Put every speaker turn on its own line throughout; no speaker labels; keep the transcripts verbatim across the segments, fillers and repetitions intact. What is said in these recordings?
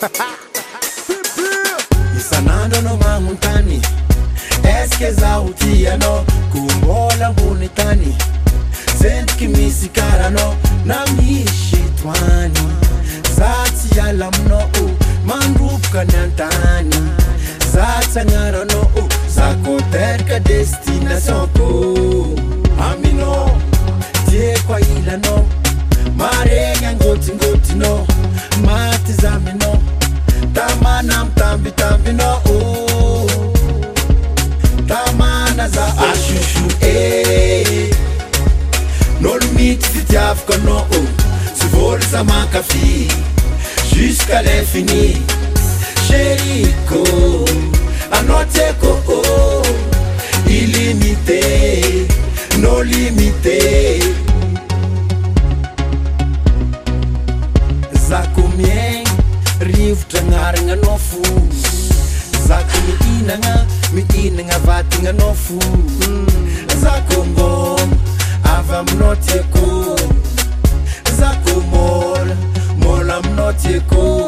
Isanando no mamuntani Eske zautiano Kumbola bunitani Sent kimisi karano Na mishitwani Zati yalamno Manrup kanyantani Zati ngarano Zako terka destination ko Amino Tie kwa ilano Marenga ngoti ngoti no Mati zamino Tamana mtambi tambi no oh. Tamana za ashushu eh. No limite si tiaf kono oh. Si vol sa manca fi Jusqu'à l'infini Chérico Anoteko oh. Illimité No limité Zako mien Rivotra gnaragna no fo Zako mihinagna mihinagna vatigna no fo Zako ngom avy aminao tiako Zako mola mola aminao tiako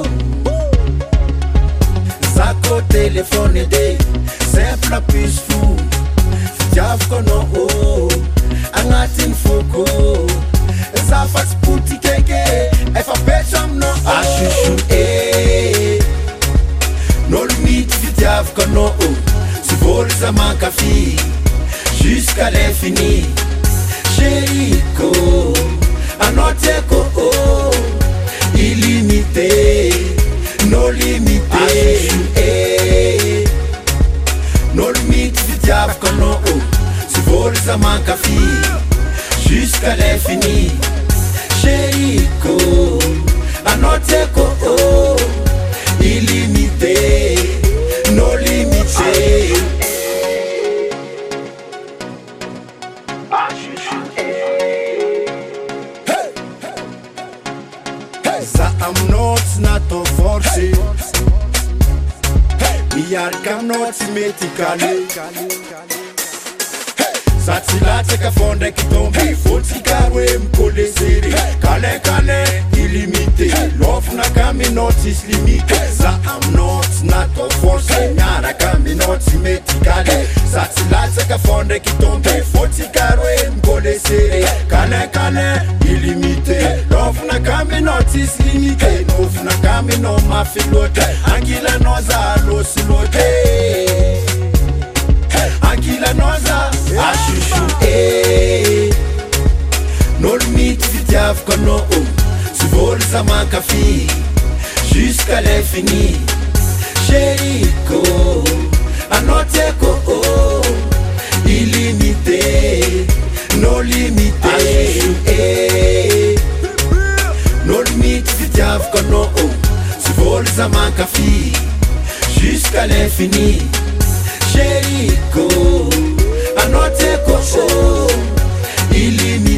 Zako telefone ede simple plus fo Fitiavako anao oh agnatiny foko Zafatsy poty keke efa petra aminao ashushu eh No limite fitiavako anao Sy voly za mankafy Jusqu'à l'infini Chérico Anao tiako oh Illimité No limité ashushu eh No limite fitiavako anao Sy voly za mankafy Jusqu'à l'infini Chérico Anao tiako oh Illimité No limité Za aminao tsy natao forcé Miaraka aminao tsy mety kale Za tsy latsaka fô ndraiky tomby Fotsika hoe mikole sery Kale kale illimité Lôfinaka aminao tsisy limite Za aminao tsy natao forcé Miaraka aminao tsy mety kale Za tsy latsaka fô ndraiky tomby Fotsika hoe mikole sery Kale kale illimité Lôfinaka aminao tsisy limite Lôfinaka aminao mafy loatra Angilanao za losy loatra Angilanao za ashushu eh No limite fitiavako anao Sy voly za mankafy Jusqu'à l'infini Chérico Anao tiako oh Illimité No limité ashushu eh No limite fitiavako anao Sy voly za mankafy Jusqu'à l'infini Chérico Anao tiako oh Illimité